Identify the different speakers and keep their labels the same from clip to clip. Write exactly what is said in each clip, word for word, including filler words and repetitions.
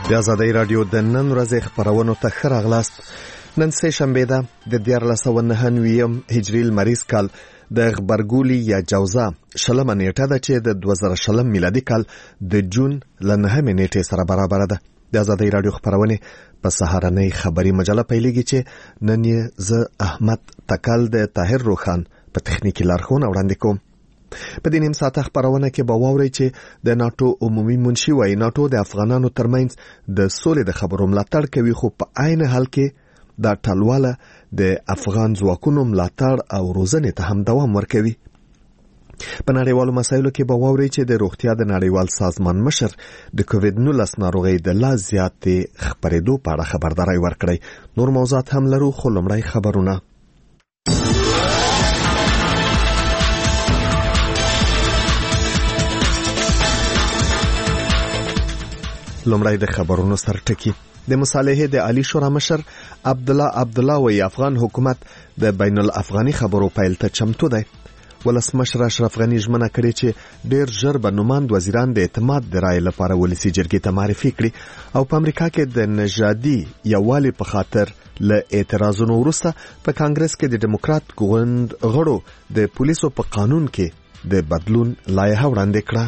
Speaker 1: د آزادۍ راډیو د نن ورځې خبرونو ته ښه راغلاست. نن سه شنبه ده د دیارلس سوه نهه نوي هجري لمریز کال د غبرګولي یا جوزا شلمه نیټه ده چې د دوه زره شلم میلادي کال د جون له نهمې نیټې سره برابر ده. د آزادۍ راډیو خبرونه په سهارنۍ خبري مجله پیلېږي چې نن یې زه احمد تکل د طاهر روخان په تخنیکی لارښوونه وړاندې کوم. په دې نیم ساعت خبرونه کې به واورئ چې د ناتو عمومي منشي وايي ناتو د افغانانو ترمنځ د سولې د خبرو ملاتړ کوي، خو په عین حال کې دا ټلواله د افغان ځواکونو ملاتړ او روزنې ته هم دوام ورکوي. په نړیوالو مسایلو کې به واورئ چې د روغتیا د نړیوال سازمان مشر د کووډ نولس ناروغۍ د لا زیاتې خبرېدو په اړه خبرداري ورکړې. نور موضوعات هم لرو، خو لومړی خبرونه. لومړی د خبرونو سرټکی. د مصالحې د عالی شورا مشر عبد الله عبد الله وی افغان حکومت د بین الافغاني خبرو پیل ته چمتو دی. ولسمشر اشرف غنی ژمنه کړې چې ډیر ژر به نوماند وزیران د اعتماد د رای لپاره ولسی جرګې ته معرفي کړي او په امریکا کې د نژادي یووالي په خاطر له اعتراضونو وروسته په کانګرس کې د ډیموکرات ګوند غړو د پولیسو په قانون کې د بدلون لایحه وړاندې کړه.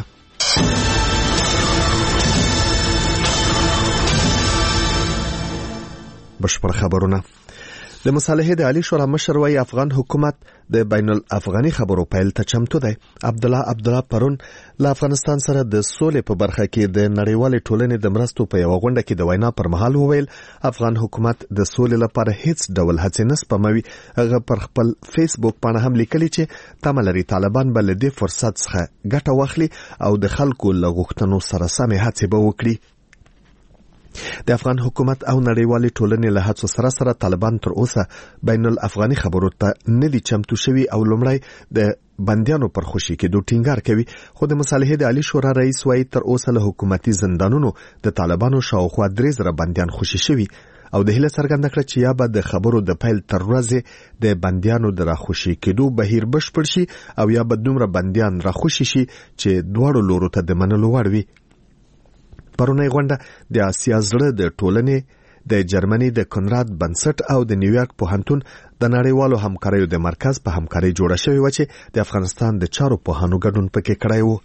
Speaker 1: بشپړ خبرونه. د مصالحې د عالی شورا مشر وايي افغان حکومت د بین الافغاني خبرو پیل ته چمتو دی. عبد الله عبد الله پرون له افغانستان سره د سولې په برخه کې د نړیوالې ټولنې د مرستو په یو غونډه کې د وینا پر مهال وویل افغان حکومت د سولې لپاره هیڅ ډول هڅې نه سپموي. هغه پر خپل فیسبوک باندې هم لیکلي چې تمه لري طالبان به له دې فرصت څخه ګټه واخلي او د خلکو له غوښتنو سره سمې هڅې به وکړي. د افغان حکومت او نړیوالې ټولنې له هڅو سره سره طالبان تر اوسه بین الافغاني خبرو ته نه دي چمتو شوي او لومړی د بندیانو پر خوشي کېدو ټینګار کوي. خو د مصالحې د عالی شورا رئیس وايي تر اوسه له حکومتي زندانونو د طالبانو شاوخوا درې زره بندیان خوشي شوي او د هیله څرګنده کړه چې یا به د خبرو د پیل تر ورځې د بندیانو د راخوشي کېدو بهیر بشپړ شي او یا به دومره بندیان راخوشي شي چې دواړو لورو ته د منلو وړ وي. پرونی غونډه د آسیا زړه د ټولنې د جرمني د کنراد بنسټ او د نیویارک پوهنتون د نړیوالو همکاریو د مرکز په همکاري جوړه شوې و چې د افغانستان د چارو پوهانو ګډون پکې کړی و.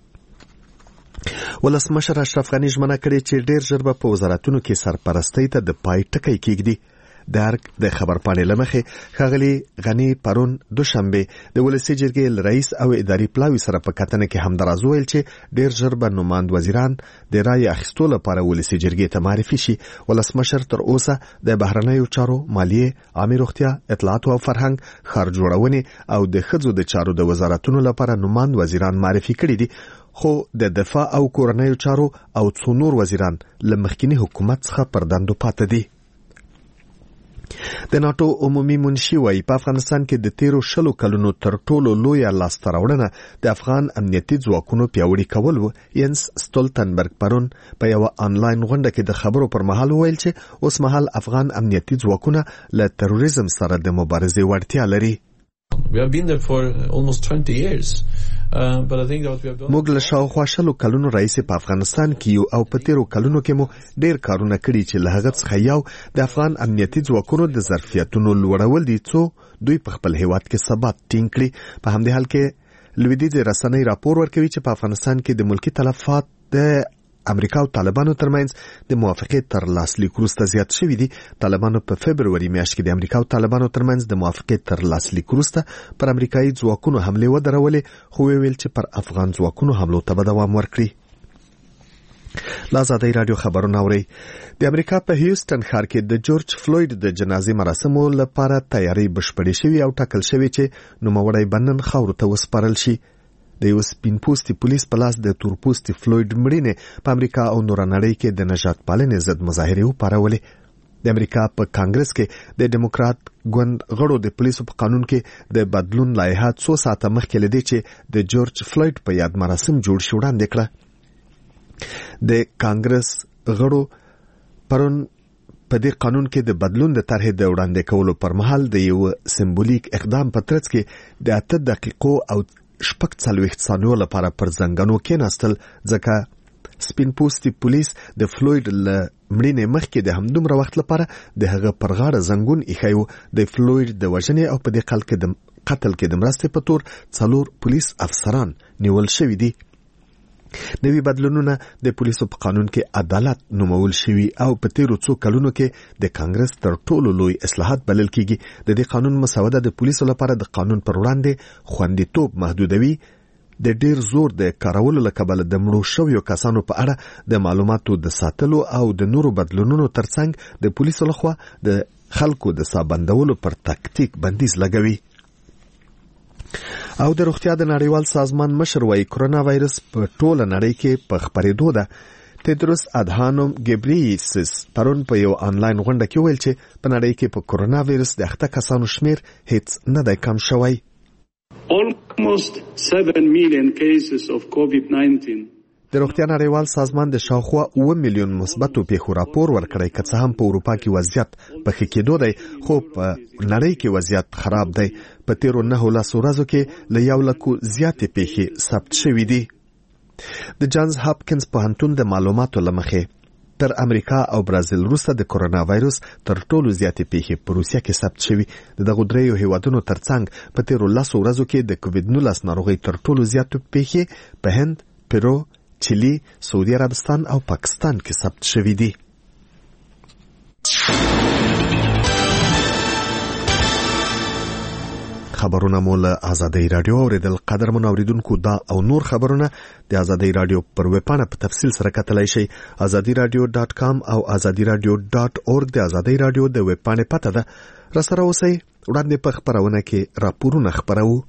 Speaker 1: ولسمشر اشرف غنی ژمنه کړې چې ډیر ژر به په وزارتونو کې سرپرستۍ ته د پای ټکی کېږدي. د ارګ د خبرپاڼې له مخې ښاغلي غنی پرون دوشنبه د ولسي جرګې رئیس او اداري پلاوي سره په کتنه کې همدراز ویل چې ډیر ژر به نوماند وزیران د رای اخیستو لپاره ولسي جرګې ته معرفي شي. ولسمشر تر اوسه د بهرنیو چارو، مالیې، عامه روغتیا، اطلاعات او فرهنګ، ښار جوړونې او د ښځو د چارو د وزارتونو لپاره نوماند وزیران معرفي کړي دي، خو د دفاع او کورنیو چارو او څو نور وزیران له مخکینی حکومت څخه پر دندو پاتې دي. د ناتو عمومي منشي وايي په افغانستان کې د تیرو شلو کلونو تر ټولو لویه لاسته راوړنه د افغان امنیتي ځواکونو پیاوړي کول و. ینس ستولتنبرګ پرون په یو آنلاین غونډه کې د خبرو پر مهال ویل چې اوس مهال افغان امنیتي ځواکونه له تروریزم سره د مبارزې وړتیا لري.
Speaker 2: We have been there for almost twenty years. Uh, but I think that we have done.
Speaker 1: موږ له شاوخوا شلو کلونو راهیسې په افغانستان کې یو او په تیرو کلونو کې مو ډیر کارونه کړي چې له هغه څخه یو د افغان امنیتي ځواکونو د ظرفیتونو لوړول دي څو دوی په خپل هیواد کې ثبات ټینګ کړي. په همدې حال کې لویدیځ رسنۍ راپور ورکوي چې په افغانستان کې د ملکی تلفات د امریکا او طالبانو ترمنځ د موافقې تر لاسلیک وروسته زیات شوي دي. طالبانو په فبروري میاشت کې د امریکا او طالبانو ترمنځ د موافقې تر لاسلیک وروسته پر امریکایي ځواکونو حملې ودرولې، خو ویل چې پر افغان ځواکونو حملو ته به دوام ورکړي. لا آزادۍ راډیو خبرونه اورئ. د امریکا په هیوستن ښار کې د جورج فلوید د جنازې مراسمو لپاره تیاری بشپړې شوې او ټاکل شوې چې نوموړی به نن خاورو ته وسپارل شي. د یو سپین پوستي پولیس په لاس د تور پوستي فلوید مړینې په امریکا او نور نړۍ کې د نجات پالنې ضد مظاهرې وپارولې. د امریکا په کانګرس کې د ډیموکرات ګوند غړو د پولیسو په قانون کې د بدلون لایحه څو ساعته مخکې لدی چې د جورج فلوید په یاد مراسم جوړ شي وړاندې کړه. د کانګرس غړو پرون په دې قانون کې د بدلون د طرحې د وړاندې کولو پر مهال د یو سمبولیک اقدام په ترڅ کې د اته دقیقو او شپږ څلوېښت ثانیو لپاره پر زنګانو کېناستل، ځکه سپین پوستي پولیس د فلوید له مړینې مخکې د همدومره وخت لپاره د هغه پر غاړه زنګون ایښی و. د فلوید د وژنې او په دې قتل کې د قتل کې د مرستې په تور څلور پولیس افسران نیول شوي دي. نوي بدلونونه د پولیسو په قانون کې عدالت نومول شوي او په تیرو څو کلونو کې د کانګرس تر ټولو لوی اصلاحات بلل کیږي. د دې قانون مسوده د پولیسو لپاره د قانون پر وړاندې خوندیتوب محدودوي. د ډیر زور د کارولو له کبله د مړو شویو کسانو په اړه د معلوماتو د ساتلو او د نورو بدلونونو ترڅنګ د پولیسو لخوا د خلکو د سابندولو پر تکتیک بندیز لګوي. او د روغتیا د نړیوال سازمان مشر وايي کرونا وایرس په ټوله نړۍ کې په خپرېدو ده. تدروس ادهانوم ګبریسس پرون په یو آنلاین غونډه کې ویل چې په نړۍ کې په کرونا وایرس د اخته کسانو شمیر هیڅ نه دی کم شوی.
Speaker 3: Almost seven million cases of COVID nineteen.
Speaker 1: د روغتیا نړیوال سازمان د شاوخوا اوه میلیون مثبتو پیښو راپور ورکړی، که څه هم په اروپا کې وضعیت په ښه کېدو دی، خو په نړۍ کې وضعیت خراب دی. په تیرو نهو لسو ورځو کې له یو لکو زیاتې پیښې ثبت شوي دي. د جانز هاپکینز پوهنتون د معلوماتو له مخې تر امریکا او برازیل وروسته د کرونا وایرس تر ټولو زیاتې پیښې په روسیه کې ثبت شوي. د دغو دریو هیوادونو ترڅنګ په تیرو لسو ورځو کې د کووید نولس ناروغۍ تر ټولو زیاتو پیښې په هند، پیرو، چیلی، سعودي عربستان او پاکستان کې ثبت شوي دي. خبرونه مو له آزادۍ رادیو اوریدل. قدرمن اوریدونکو، دا او نور خبرونه د آزادۍ رادیو پر ویبپاڼه په تفصیل سره کتلای شئ. آزادي رادیو ډاټ کام او آزادي رادیو ډاټ اورګ د آزادۍ رادیو د ویبپاڼې پته ده. راسره اوسئ. وړاندې په خبرونه کې راپورونه خپروو.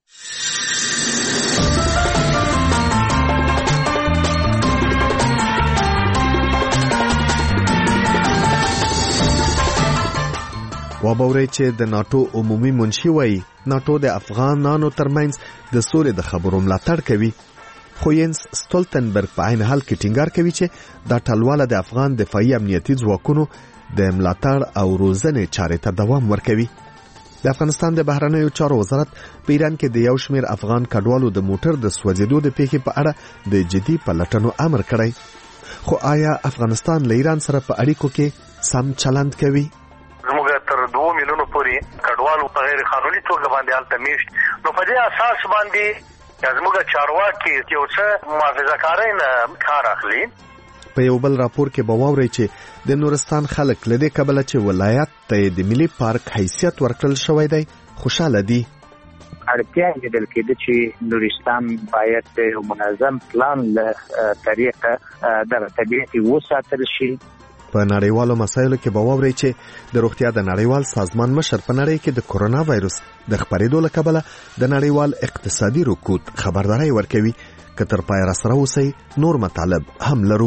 Speaker 1: وابورئ چې د ناټو عمومي منشي وایي ناټو د افغانانو ترمنځ د سولې د خبرو ملاتړ کوي، خو ینس ستولتنبرګ په عین حال کې ټینګار کوي چې دا ټلواله د افغان دفاعي امنیتي ځواکونو د ملاتړ او روزنې چارې ته دوام ورکوي. د افغانستان د بهرنیو چارو وزارت په ایران کې د یو شمېر افغان کډوالو د موټر د سوځېدو د پیښې په اړه د جدي پلټنو امر کړی. خو آیا افغانستان له ایران سره په اړیکو کې سم چلند کوي؟
Speaker 4: دوه میلیونو پورې کډوالو په غیر قانوني توګه باندې هلته میشت، نو په دې اساس باندې زموږ چارواکي یو څه محافظه‌کارۍ نه کار اخلي.
Speaker 1: په یو بل راپور کې به واورئ چې د نورستان خلک له دې کبله چې ولایت ته د ملي پارک حیثیت ورکړل شوی دی خوشاله دي.
Speaker 5: اړتیا لیدل کېده چې نورستان باید یو منظم پلان له طریقه د طبیعت وساتل شي.
Speaker 1: په نړیوالو مسایلو کې به واورئ چې د روغتیا د نړیوال سازمان مشر په نړۍ کې د کرونا وایرس د خپرېدو له کبله د نړیوال اقتصادي رکود خبرداري ورکوي. که تر پای را سره اوسئ، نور مطالب هم لرو.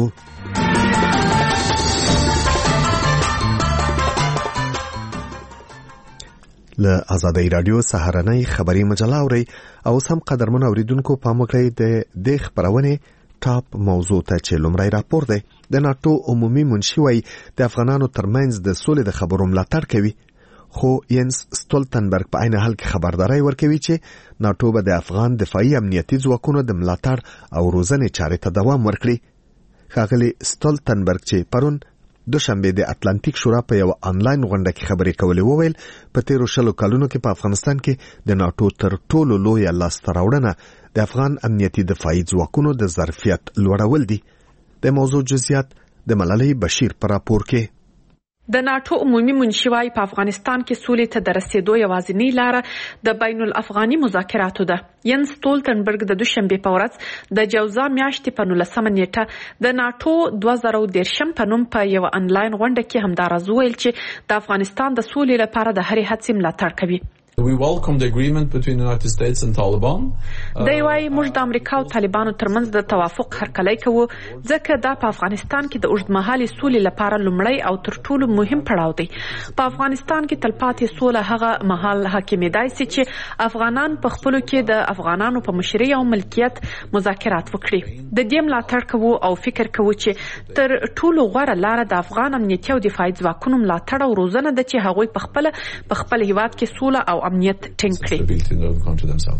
Speaker 1: له آزادۍ رادیو سهارنۍ خبري مجله اورئ. او سم قدرمن اوریدونکو، پام وکړئ د دې خبرونې ټاپ موضوع ته چې لومړی راپور دی. د ناټو عمومي منشي وایي د افغانانو ترمنځ د سولې د خبرو ملاتړ کوي، خو ینس ستولتنبرګ په عین حال کې خبرداري ورکوي چې ناټو به د افغان دفاعي امنیتي ځواکونو د ملاتړ او روزنې چارې ته دوام ورکړي. ښاغلي ستولتنبرګ چې پرون دوشنبه د اتلانتیک شورا په یو آنلاین غونډه کې خبرې کولې وویل په تیرو شلو کلونو کې په افغانستان کې د ناټو تر ټولو لویه لاسته راوړنه د افغان امنیتي دفاعي ځواکونو د ظرفیت لوړول دي. د موضوع جزئیات د ملالۍ بشیر پر راپور کې.
Speaker 6: د ناټو عمومي منشي وايي په افغانستان کې سولې ته د رسیدو یوازینۍ لاره د بین الافغاني مذاکراتو ده. ینس ستولتنبرګ د دوشنبه په ورځ د جوزا میاشتې په نولسمه نیټه د ناټو دوه زره دېرشم په نوم په یو آنلاین غونډه کې همداراز ویل چې د افغانستان د سولې لپاره د هرې هڅې ملاتړ کوي.
Speaker 2: We welcome the agreement between the United States and Taliban.
Speaker 6: دی وايي موږ د امریکا او طالبانو ترمنځ د توافق هرکلی کوو ځکه دا په افغانستان کې د اوږدمهالې سولې لپاره لومړی او تر ټولو مهم پړاو دی. په افغانستان کې تلپاتې سوله هغه مهال حاکمېدای شي چې افغانان په خپلو کې د افغانانو په مشرۍ او ملکیت مذاکرات وکړي. د دې ملاتړ کوو او فکر کوو چې تر ټولو غوره لاره د افغان امنیتي او دفاعي ځواکونو ملاتړ او روزنه ده چې هغوی په خپل په خپل هیواد کې سوله او امنیت ټینګ کړي.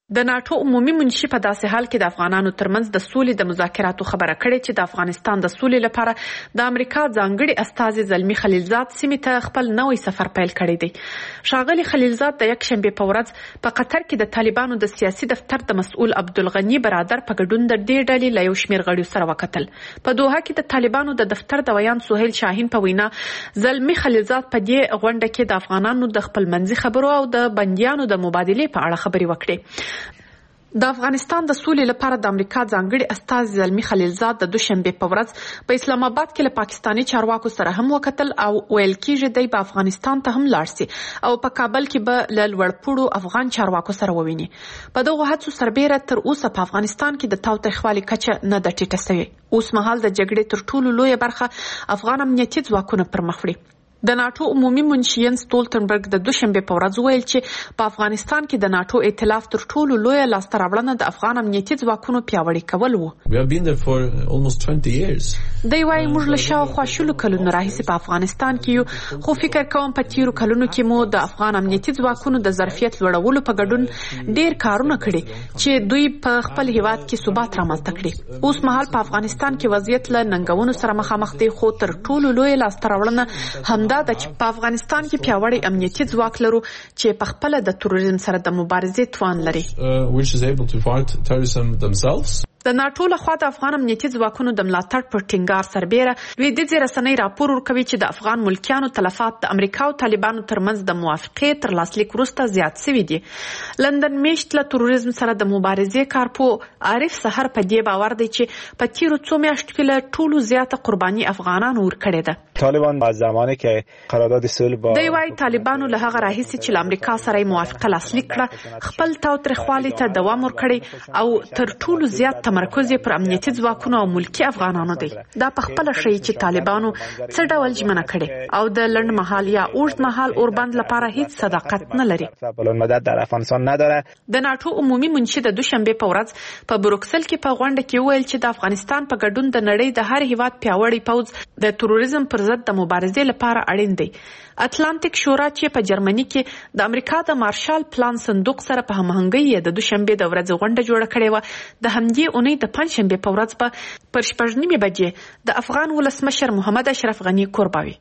Speaker 6: د ناتو عمومي منشي په داسې حال کې د افغانانو ترمنځ د سولې د مذاکراتو خبره کړې چې د افغانستان د سولې لپاره د امریکا ځانګړي استازي زلمی خلیلزاد سیمې ته خپل نوې سفر پیل کړی دی. ښاغلي خلیلزاد د یک شنبه په ورځ په قطر کې د طالبانو د سیاسي دفتر د مسؤل عبدالغنی برادر په ګډون د دې ډلې له یو شمېر غړیو سره وکتل. په دوحه کې د طالبانو د دفتر د ویان سهیل شاهین په وینا زلمی خلیلزاد په دې غونډه کې د افغانانو د خپلمنځي خبرو او د بندیانو د مبادلې په اړه خبرې وکړې. د افغانستان د سولې لپاره د امریکا ځانګړي استازي زلمی خلیلزاد د دوشنبه په ورځ په اسلام آباد کې له پاکستاني چارواکو سره هم وکتل او ویل کېږي دی په افغانستان ته هم لاړ شي او په کابل کې به له لوړپوړو افغان چارواکو سره وویني. په دغه هڅو سربېره تر اوسه په افغانستان کې د تاوتریخوالي کچه نه ده ټیټه شوې. اوس مهال د جګړې تر ټولو لویه برخه افغان امنیتي ځواکونه پر مخ وړي. د ناتو عمومي منشي ینس ستولتنبرګ د دوشنبه په ورځ ویل چې په افغانستان کې د ناتو ائتلاف تر ټولو لویه لاسته راوړنه د افغان امنیتي ځواکونو پیاوړي کول وو.
Speaker 2: We have been there for almost twenty years.
Speaker 6: دی وايي موږ له شاوخوا شلو کلونو راهیسې په افغانستان کې یو، خو فکر کوم په تیرو کلونو کې مو د افغان امنیتي ځواکونو د ظرفیت لوړولو په ګډون ډیر کارونه کړي چې دوی په خپل هیواد کې ثبات رامنځته کړي. اوس مهال په افغانستان کې وضعیت له ننګونو سره مخامخ دی، خو تر ټولو لویه لاسته راوړنه همدا ده چې په افغانستان کې پیاوړی امنیتي ځواک لرو چې په خپل د تروریزم سره د مبارزې توان لري.
Speaker 2: Uh, which is able to fight terrorism themselves.
Speaker 6: د ناتو لخوا د افغان امنیتي ځواکونو د ملاتړ پر ټینګار سربېره لویدیځې رسنۍ راپور ورکوي چې د افغان ملکیانو تلفات د امریکا او طالبانو ترمنځ د موافقې تر لاسلیک وروسته زیات شوي دي. لندن میشت له تروریزم سره د مبارزې کارپو عارف سحر په دې باور دی چې په تیرو څو میاشتو کې له ټولو زیاته قرباني افغانانو ورکړې ده.
Speaker 7: طالبان از زمانی که قرارداد صلح با
Speaker 6: دی وايي طالبانو له هغه راهیسې چې له امریکا سره موافقه لاسلیک کړه خپل تاوتریخوالي ته دوام ورکړي او تر ټولو زیات تمرکز پر امنیتي ځواکونو او ملکی افغانانو دی. دا په خپل شی چې طالبانو څه ډول ژمنه کړي او د لنډ مهال یا اوږد مهال اوربند لپاره هیڅ صداقت نه لري.
Speaker 7: بلند مدت در افغانستان نداره.
Speaker 6: د ناتو عمومي منشي د دوشنبه په ورځ په بروکسل کې په غونډه کې ویل چې د افغانستان په ګډون د نړۍ د هر هیواد پیاوړی پوځ د تروریزم پر ضد د مبارزې لپاره اړین دی. اتلانتیک شورا چې په جرمني کې د امریکا د مارشال پلان صندوق سره په همغږۍ د دوشنبه د ورځې غونډه جوړه کړې و، د همدې اونۍ د پنځشنبه په ورځ په پر شپږ نیمې بجې د افغان ولسمشر محمد اشرف غنی قرباوي.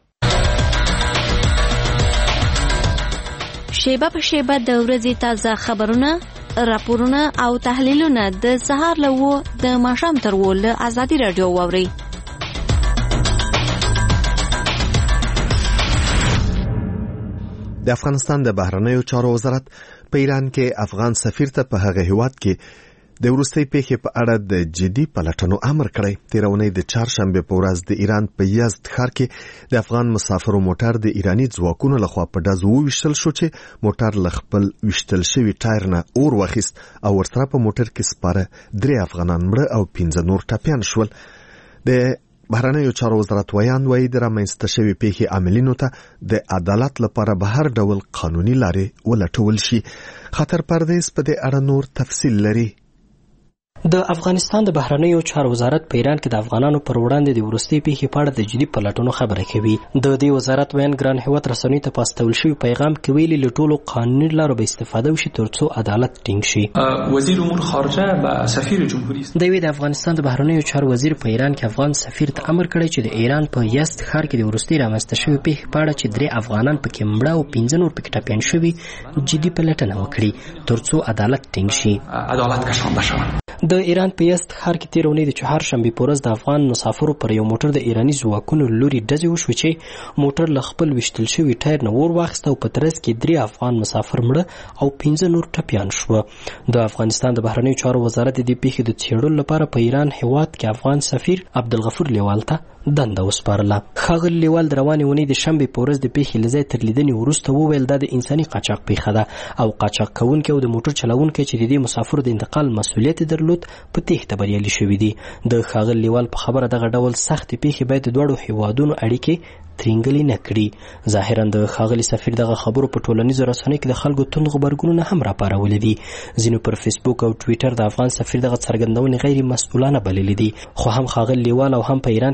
Speaker 8: شیبه په شیبه د ورځې تازه خبرونه، راپورونه او تحلیلونه د سهار له و د ماښام تر و له ازادي رادیو واورئ.
Speaker 1: د افغانستان د بهرنیو چارو وزارت په ایران کې افغان سفیر ته په هغه هیواد کې د وروستۍ پیښې په اړه د جدي پلټنو امر کړی. تیرونی د چهارشنبه په ورځ د ایران په یزد ښار کې د افغان مسافرو موټر د ایرانی ځواکونو لخوا په ډز وویشتل شو چې موټر له خپل ویشتل شوي ټایر نه اور واخیست او ورسره په موټر کې سپاره درې افغانان مړه او پنځه نور ټپیان شول. د بهرنیو چارو وزارت ویان وایي د رامنځته شوې پیښې عاملینو ته د عدالت لپاره به هر ډول قانوني لارې ولټول شي. خاطر پردیس په دې اړه نور تفصیل لري.
Speaker 9: د افغانستان د بهرنیو چارو وزارت په ایران کې د افغانانو پر وړاندې د وروستۍ پیښې په اړه د جدي پلټنو خبره کوي. د دې وزارت ویان ګران هیواد رسنیو ته په استول شوي پیغام کې ویلي له ټولو قانوني لارو به استفاده وشي ترڅو عدالت ټینګ شي.
Speaker 10: وزیر امور خارجه و سفیر جمهوریت
Speaker 9: د وی د افغانستان د بهرنیو چارو وزیر په ایران کې افغان سفیر ته امر کړی چې د ایران په یزد ښار کې د وروستۍ رامنځته شوې پیښې په اړه چې درې افغانان پکې مړه او پنځه نور پکې ټپیان شوي جدي پلټنه وکړي ترڅو عدالت ټینګ شي.
Speaker 10: عدالت کشانده شود.
Speaker 9: د ایران په یزد ښار کې تیر اونۍ د چهارشنبې په ورځ د افغان مسافرو پر یو موټر د ایراني ځواکونو لوري ډزې وشوې چې موټر له خپل ویشتل شوي ټایر نه اور واخیسته او په ترڅ کې درې افغان مسافر مړه او پنځه نور ټپیان شوه. د افغانستان د بهرنیو چارو وزارت د دې پیښې د څېړلو لپاره په ایران هیواد کې افغان سفیر عبدالغفور لیوال ته دنده وسپارله. ښاغلي لیوال د روانې اونۍ د شنبې په ورځ د پیښې له ځای تر لیدنې وروسته وویل دا د انساني قاچاق پیښه ده او قاچاق کوونکي او د موټر چلوونکي چې د دې مسافرو د انتقال مسؤلیت درلود په تېښته بریالي شوي دي. د ښاغلي لیوال په خبره دغه ډول سختې پیښې باید د دواړو هیوادونو اړیکې ترینګلې نه کړي. ظاهرا د ښاغلي سفیر دغه خبرو په ټولنیزو رسنیو کې د خلکو توند غبرګونونه هم راپارولې دي. ځینو پر فیسبوک او ټویټر د افغان سفیر دغه څرګندونې غیر مسؤلانه بللې دي، خو هم ښاغلي لیوال او هم په ایران کې د افغانستان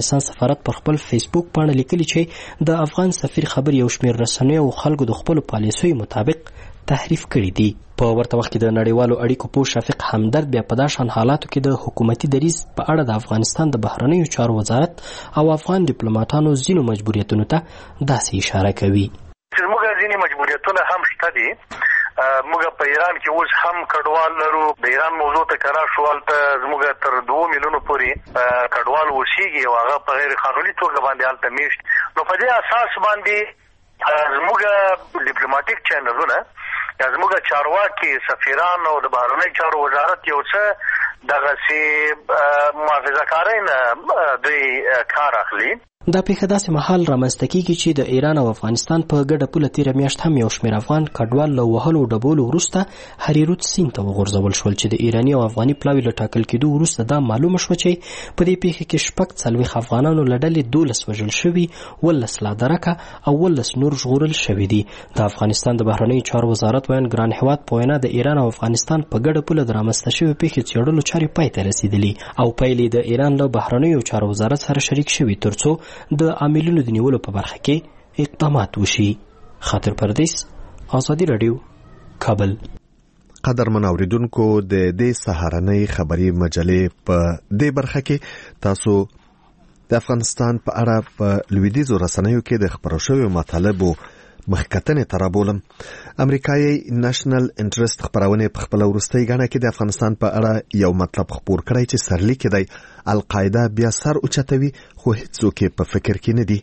Speaker 9: افغانستان سفارت پر خپل فیسبوک باندې لیکلي چې د افغان سفیر خبر یو شمېر رسنیو او خلکو د خپلو پالیسیو مطابق تحریف کړي دي. په ورته وخت کې د نړیوالو اړیکو پوه شفیق همدرد بیا په داسې حالاتو کې د حکومتي دریځ په اړه د افغانستان د بهرنیو چارو وزارت او افغان ډیپلوماټانو ځینو مجبوریتونو ته داسې اشاره کوي
Speaker 4: چې موږ ځینې مجبوریتونه هم شته دي. موږ په ایران کې اوس هم کډوال لرو. د ایران موضوع ته کرا شو هلته زموږ تر دوه میلیونو پورې کډوال اوسېږي او هغه په غیر قانوني توګه باندې هلته میشت. نو په دې اساس باندې زموږ ډیپلوماټیک چینلونه یا زموږ چارواکي سفیران او د بهرنیو چارو وزارت یو څه دغسې محافظه کارۍ دوی کار اخلي.
Speaker 9: دا پیښه داسې مهال رامنځته کیږي چې د ایران او افغانستان په ګډه پوله تیره میاشت هم یو شمېر افغان کډوال له وهلو ډبولو وروسته هریرود سیند ته وغورځول شول چې د ایراني او افغاني پلاوي له ټاکل کېدو وروسته دا معلومه شوه چې په دې پیښه کې شپږ څلوېښت افغانانو له ډلې دولس وژل شوي، ولس لا درکه او ولس نور ژغورل شوي دي. د افغانستان د بهرنیو چارو وزارت ویاند ګران هیواد په وینا د ایران او افغانستان په ګډه پوله د رامنځته شوې پیښې څېړلو چارې پای ته رسېدلي او پایلې د ایران له بهرنیو چارو وزارت سره شریک شوي تر څو د عاملینو د نیولو په برخه کې اقدامات وشي. خاطر پردیس، آزادي رادیو، کابل.
Speaker 1: قدرمن اوریدونکو، د دې سهارنۍ خبري مجلې په دې برخه کې تاسو د افغانستان په اړه په لویدیځو رسنیو کې د خبرو شویو مطالبو مخکتنې ته رابولم. امریکایي نېشنل انټرست خبرونه په خپل وروستۍ غاڼه کې د افغانستان په اړه یو مطلب خبر کړی چې سرلیک دی القاعده بیا سر اوچتوي خو هیڅوک په فکر کې نه دي.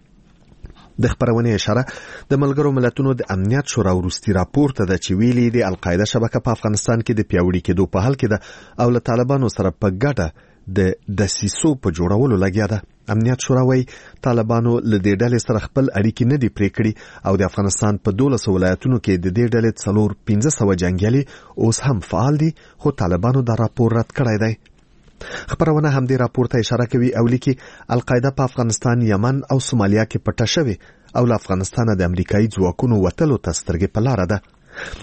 Speaker 1: د خبرونه اشاره د ملګرو ملتونو د امنیت شورا وروستي راپور ته د چې ویلي د القاعده شبکه په افغانستان کې د پیاوړي کېدو په حال کې ده او له طالبانو سره په ګډه د دسیسو په جوړولو لګیا ده. امنیت شورا وايي طالبانو له دې ډلې سره خپل اړیکې نه دي پرې کړي او د افغانستان په دولس ولایتونو کې د دې ډلې څلور پنځه سوه جنګیالي اوس هم فعال دي خو طالبانو دا راپور رد کړی دی. خبرونه هم دې راپور ته اشاره کوي او لیکي القاعده په افغانستان، یمن او سومالیا کې پټه شوې او له افغانستانه د امریکایي ځواکونو وتلو ته سترګې په لاره ده.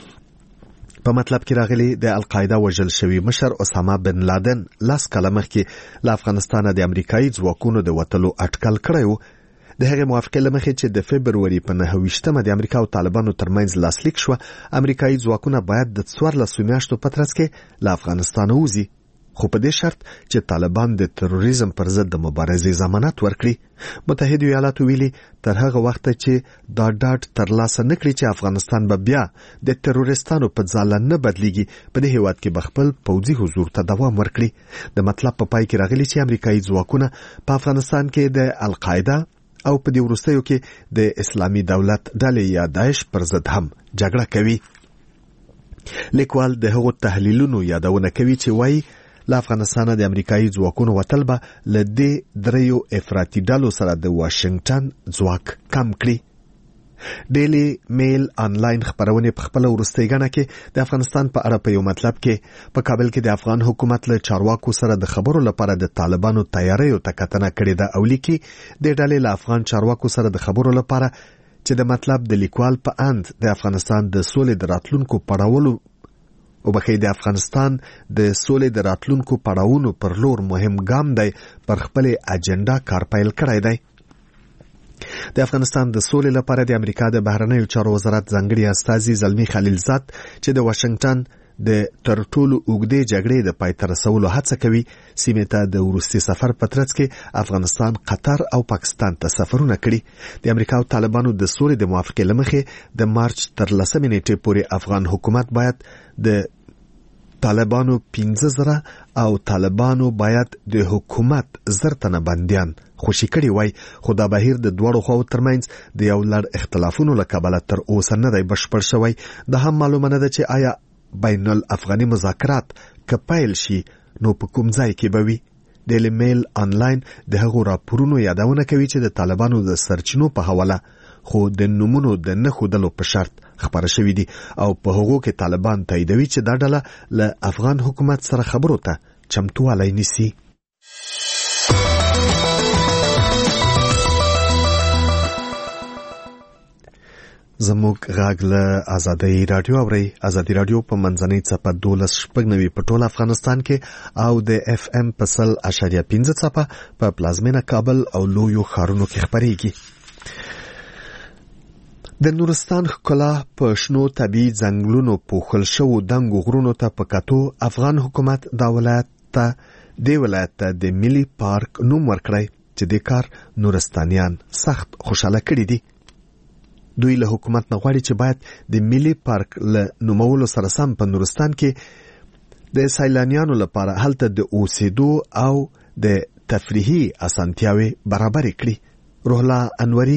Speaker 1: په مطلب کې راغلي د القاعده وژل شوی مشر اسامه بن لادن لاس کاله مخکې له افغانستانه د امریکایي ځواکونو د وتلو اټکل کړی و. د هغې موافقې له مخې چې د فبروري په نهه ویشتمه د امریکا او طالبانو ترمنځ لاسلیک شوه، امریکایي ځواکونه باید د څوارلسو میاشتو په ترڅ کې له افغانستانه وځي، خو په دې شرط چې طالبان د تروریزم پر ضد د مبارزې ضمانت ورکړي. متحده ایالاتو ویلي تر هغه وخته چې دا ډاډ ترلاسه نه کړي چې افغانستان به بیا د تروریستانو په ځاله نه بدلیږي، په دې هیواد کې به خپل پوځي حضور ته دوام ورکړي. د مطلب په پای کې راغلي چې امریکایي ځواکونه په افغانستان کې د القاعده او په دې وروستیو کې د اسلامي دولت ډلې یا داعش پر ضد هم جګړه کوي. لیکوال د هغو تحلیلونو یادونه کوي چې وایي له افغانستانه د امریکایي ځواکونو وتل به له دې دریو افراطي ډلو سره د واشنګټن ځواک کم کړي. ډیلی میل آنلاین خبرونه په خپل وروستۍ غاڼه کې د افغانستان په اړه په یو مطلب کې په کابل کې د افغان حکومت له چارواکو سره د خبرو لپاره د طالبانو تیاریو ته کتنه کړې ده او لیکي د ډلې له افغان چارواکو سره د خبرو لپاره چې د مطلب د لیکوال په اند د افغانستان د سولې د راتلونکو پړاوونو او بخې د افغانستان د سولې د راتلونکو پړاوونو پر لور مهم ګام دی پر خپل اجنډا کار پیل کړی دی. د افغانستان د سولې لپاره د امریکا د بهرنیو چارو وزارت ځانګړي استازي زلمی خلیلزاد چې د واشنګټن د تر ټولو اوږدې جګړې د پای ته رسولو هڅه کوي، سیمې ته د وروستي سفر په ترڅ کې افغانستان، قطر او پاکستان ته سفرونه کړي. د امریکا او طالبانو د سولې د موافقې له مخې د مارچ تر لسمې نیټې پورې افغان حکومت باید د طالبانو پنځه زره او طالبانو باید د حکومت زر تنه بندیان خوشي کړي وای، خو دا بهیر د دوړو خواو ترمنځ د یو لړ اختلافونو له کبله تر اوسه نه دی بشپړ شوی. دا هم معلومه نه ده چې آیا بین الافغاني مذاکرات که پیل شي نو په کوم ځای کې به وي. ډیلی میل آنلاین د هغو راپورونو یادونه کوي چې د طالبانو د سرچینو په حواله خو د نومونو د نه ښودلو په شرط خبره شوې دي او په هغو کې طالبان تاییدوي چې دا ډله له افغان حکومت سره خبرو ته چمتوالی نیسي. زموږ غاګ له آزادۍ رادیو اوري. آزادۍ رادیو په منځنۍ څپه دولس شپږ نوي په ټول افغانستان کې او د اف ام په سل اشاریه پنځه څپه په پلازمینه کابل او لویو ښارونو کې خپرېږي. د نورستان ښکلا په شنو طبیعي ځنګلونو پوښل شوو دنګو غرونو ته په کتو افغان حکومت دا ولایت ته د ولایت ته د ملي پارک نوم ورکړی چې د کار نورستانیان سخت خوشاله کړي دي. دوی له حکومت نه غواړي چې باید د ملي پارک له نومولو سره سم په نورستان کې د سیلانیانو لپاره هلته د اوسېدو او د تفریحي اسانتیاوې برابرې کړي. روح الله انوري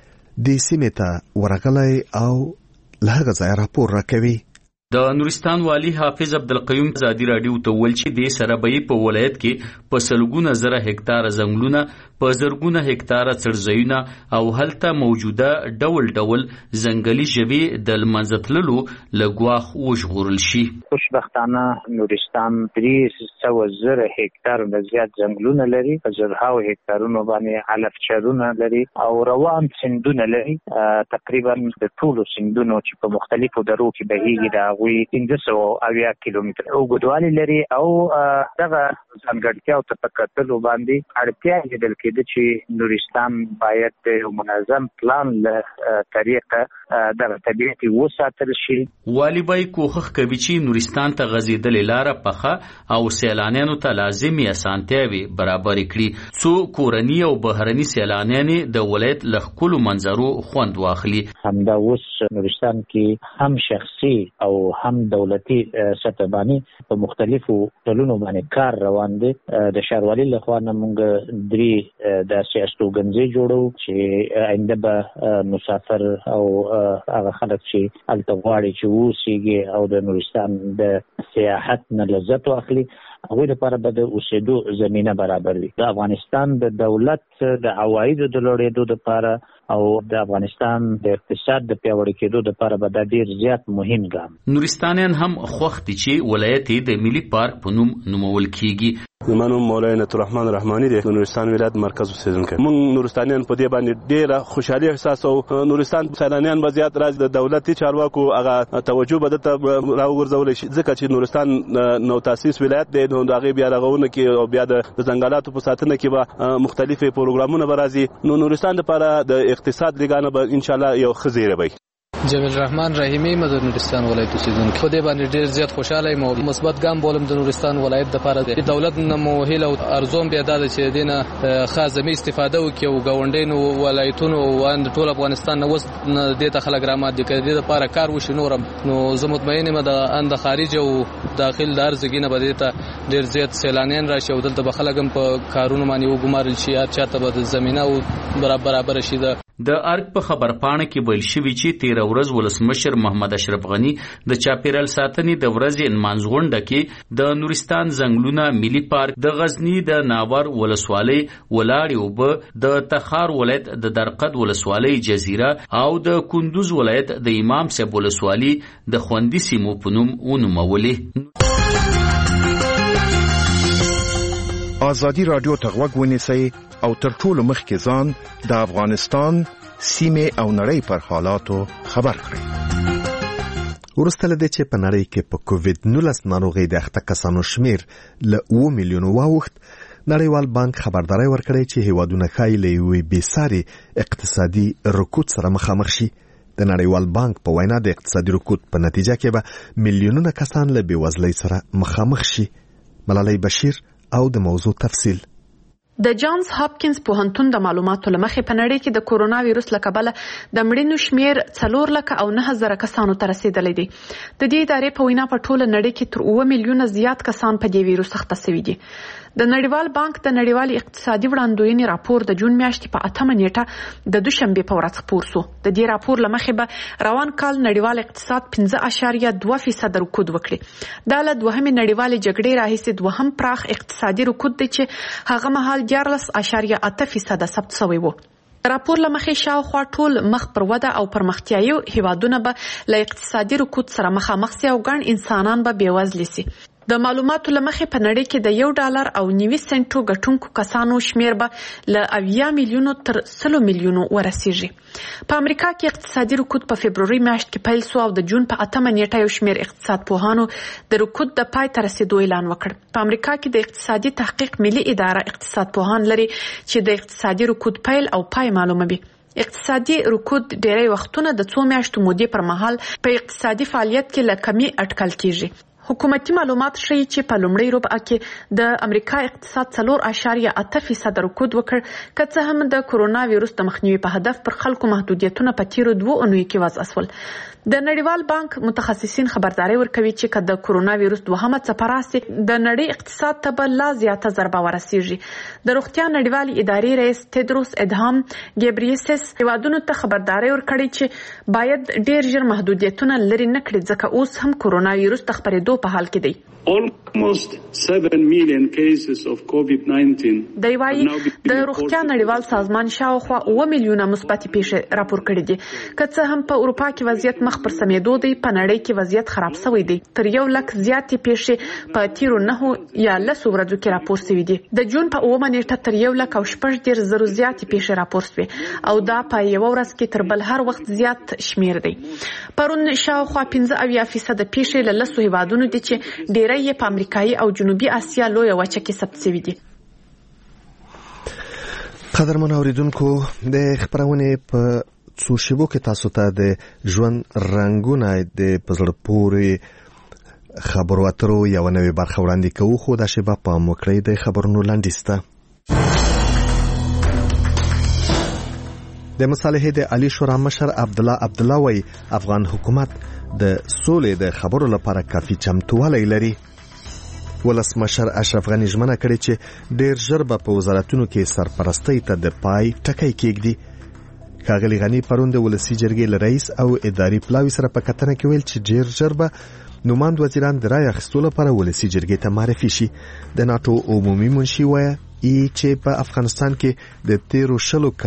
Speaker 1: د سیمې ته ورغلی او له هغه ځایه راپور راکوي.
Speaker 11: د نورستان والی حافظ عبدالقیوم ازادي راډیو ته ویل چې د سرابې په ولایت کې په سلګونه زره هکتار ځنګلونه په زرګونه هکتار څړځایونه او هلته موجوده ډول ډول ځنګلي ژوي د لمنځه تللو له ګواښ وژغورل شي.
Speaker 5: خوشبختانه نورستان درې سوه زره هکتار نه زیات ځنګلونه لري، په زرهاو هکتارونو باندې علفچرونه لري او روان سیندونه لري. تقریبا د ټولو سیندونو چې په مختلفو درو کې بهیږي د هغوی پنځه سوه اویا کیلومتره اوږدوالی لري او دغه ځانګړتیاو ته په کتلو باندې اړتیا لیدل کېده چې نورستان باید د منظم پلان له طریقه دغه طبیعت وساتل شي.
Speaker 11: والی بای کوښښ کوي چې نورستان ته غځېدلې لاره پخه او سیلانیانو ته لازمي اسانتیاوې برابرې کړي څو کورني او بهرني سیلانیان د ولایت له ښکلو منظرو خوند واخلي.
Speaker 5: همدا اوس نورستان کې هم شخصي او هم دولتي سطح باندې په مختلفو ډولونو باندې کار روان دی. د ښاروالۍ لخوا نه موږ درې داسې استوګنځي جوړو چې آینده به مسافر او هغه خلک چې هلته غواړي چې اوسېږي او د نورستان د سیاحت نه لذت واخلي هغوی لپاره به د اوسېدو زمینه برابر وي. د افغانستان د دولت د عوایدو د لوړېدو لپاره او د افغانستان د اقتصاد د پیاوړي کېدو لپاره به دا ډېر زیات مهم ګام.
Speaker 11: نورستانیان هم خوښ دي چې ولایت د ملي پارک په نوم نومول کېږي.
Speaker 12: زما نوم مولوي نصرالرحمن رحماني دی، د نورستان ولایت مرکز اوسېدونکی. موږ نورستانیان په دې باندې ډېره خوشحالي احساسوو. نورستان سیلانیان به زیات راځي، د دولتي چارواکو هغه توجه به دلته راوګرځولی شي ځکه چې نورستان نو تاسیس ولایت دی، نو د هغې بیا رغونه کې او بیا د ځنګلاتو په ساتنه کې به مختلفې پروګرامونه به راځي. نو نورستان لپاره د اقتصاد لګانه به انشاءالله یو ښه زیری وي.
Speaker 13: جمیل رحمان رحیمی م د نورستان ولایت اوسیدونکی. په دې باندې ډېر زیات خوشاله یم او مثبت ګام بولم د نورستان ولایت دپاره د دولت نه مو هیله او ارزوم بیا دا ده چې دې نه خازمي استفاده وکړي او ګاونډیو ولایتونو او ټول افغانستان نه اوس دې ته خلک رامات دي، که دې دپاره کار وشي نورم نو زه مطمئن یم د خارج او داخل د هر ځګي نه به دې ته ډېر زیات سیلانیان راشي او دلته به خلک هم په کارونو باندې وګمارل شي، هر چاته به د زمینه او برابره شي.
Speaker 11: د ارګ په خبرپاڼه کې ویل شوي چې تیره ورځ ولسمشر محمد اشرف غني د چاپیریال ساتنې د ورځې نمانځ غونډه کې د نورستان ځنګلونه ملي پارک، د غزني د ناور ولسوالۍ ولاړې اوبه، د تخار ولایت د درقد ولسوالۍ جزیره او د کندوز ولایت د امام صاحب ولسوالۍ د خوندي سیمو په نوم ونومولې.
Speaker 14: آزادی رادیو ته غوږ ونیسئ او تر ټولو مخکې ځان د افغانستان سیمې او نړۍ پر حالاتو خبر کړئ.
Speaker 1: وروسته له دې چې په نړۍ کې په کووید نولس ناروغۍ د اخته کسانو شمیر له اوه میلیونو واوښت، نړیوال بانک خبرداری ورکړی چې هیوادونه ښایي له یوې بېساري اقتصادي رکود سره مخامخ شي. د نړیوال بانک په وینا د اقتصادي رکود په نتیجه کې به میلیونونه کسان له بېوزلۍ سره مخامخ شي. ملالۍ بشیر او د موضوع تفصیل.
Speaker 6: د جانز هاپکینز پوهنتون د معلوماتو له مخې په نړۍ کې د کورونا ویروس له کبله د مړینو شمیر څلور لکه او نه زره کسانو ته رسیدلی دی. د دې ادارې په وینا په ټوله نړۍ کې تر اوه میلیونه زیات کسان په دې ویروس اخته شوي دي. د نړیوال بانک د نړیوالې اقتصادي وړاندوینې راپور د جون میاشتې په اتمه نیټه د دوشنبې په ورځ خپور سو. د دې راپور له مخې به روان کال نړیوال اقتصاد پنځه اشاریه دوه فیصد رکود وکړي. دا له دوهمې نړیوالې جګړې راهیسې دوهم پراخ اقتصادي رکود دی چې هغه مهال دیارلس اشاریه اته فیصده ثبت شوی و. راپور له مخې شاوخوا ټول مخ پر وده او پرمختیایي هیوادونه به له اقتصادي رکود سره مخامخ سي او ګڼ انسانان به بېوزلي سي. د معلوماتو لمخې په نړۍ کې د یو ډالر او نوي سنټو ګټونکو کسانو شمیر به له اویا میلیونو تر سلو میلیونو ورسیږي. په امریکا کې اقتصادي رکود په فبروري میاشت کې پیل سو او د جون په اتمه نیټه یو شمیر اقتصاد پوهانو د رکود د پای ته رسیدو اعلان وکړ. په امریکا کې د اقتصادي تحقیق ملي اداره اقتصاد پوهان لري چې د اقتصادي رکود پیل او پای معلوموي. اقتصادي رکود ډېری وختونه د څو میاشتو مودې پر مهال په اقتصادي فعالیت کې له کمی اټکل کیږي. حکومتي معلومات ښیي چې په لومړۍ ربع کې د امریکا اقتصاد څلور اعشاریه اته فیصد رکود وکړ، که څه هم د کرونا ویروس د مخنیوي په هدف پر خلکو محدودیتونه په تیرو دوو اونیو کې وضع شول. د نړیوال بانک متخصصین خبرداري ورکوي چې که د کرونا ویروس دوهمه څپه راسي د نړۍ اقتصاد ته به لا زیاته ضربه ورسیږي. د روغتیا نړیوالې ادارې رئیس تدروس ادهام ګیبریسس هیوادونو ته خبرداري ورکړې چې باید ډیر ژر محدودیتونه لرې نه کړي، ځکه اوس هم کرونا ویروس د خپرېدو په حال کې دی.
Speaker 3: Almost seven million cases of COVID nineteen.
Speaker 6: د وايي د روغتیا نړیوال سازمان شاوخوا اوه میلیونه مثبتې پیښې راپور کړې دي. که څه هم په اروپا کې وضعیت مخ پر سمېدو دی، په نړۍ کې وضعیت خراب شوی دی. تر یو لک زیاتې پیښې په تیرو نهو یا لسو ورځو کې راپور شوي دي. د جون په اومه نیټه تر یو لک او شپږ دېرش زرو زیاتې پیښې راپور شوې او دا په یوه ورځ کې تر بل هر وخت زیات شمیر دی. پرون شاوخوا پنځه اویا فیصد پیښې له لسو هیوادونو دي چې ډېری یې په امریکایي او جنوبي اسیا لویه وچه کې ثبت شوي دي.
Speaker 1: قدرمن اوریدونکو، د خبرونې په څو شیبو کې تاسو ته د ژوند رنګونه د په زړه پورې خبرو اترو یوه نوې برخه وړاندې کوو، خو دا شیبه پام وکړئ د خبرونو لنډیز ته. د مصالحې د عالی شورا مشر عبدالله عبدالله وایي افغان حکومت د سولې د خبرو لپاره کافي چمتووالی لري. ولسمشر اشرف غني ژمنه کړې چې ډېر ژر به په وزارتونو کې سرپرستۍ ته د پای ټکی کېږدي. ښاغلي غني پرون د ولسي جرګې له رئیس او اداري پلاوي سره په کتنه کې ویل چې ډېر ژر به نوماند وزیران د رای اخیستو لپاره ولسي جرګې ته معرفي شي. د ناټو عمومي منشي وایي چې په افغانستان کې د تیرو شلو